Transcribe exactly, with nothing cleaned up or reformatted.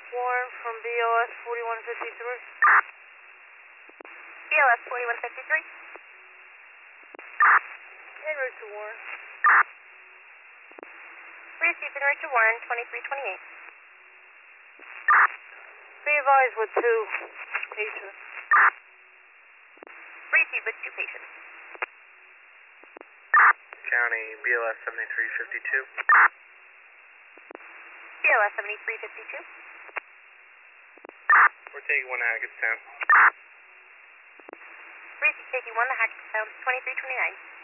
Warren from B L S forty-one fifty-three. B L S forty-one fifty-three. En route to Warren. Received en route to Warren, twenty-three twenty-eight. Be advised with two patients. Received with two patients. County B L S seventy-three fifty-two. B L S seventy-three fifty-two. We're taking one to Hackettstown. Received taking one to Hackettstown, twenty-three twenty-nine.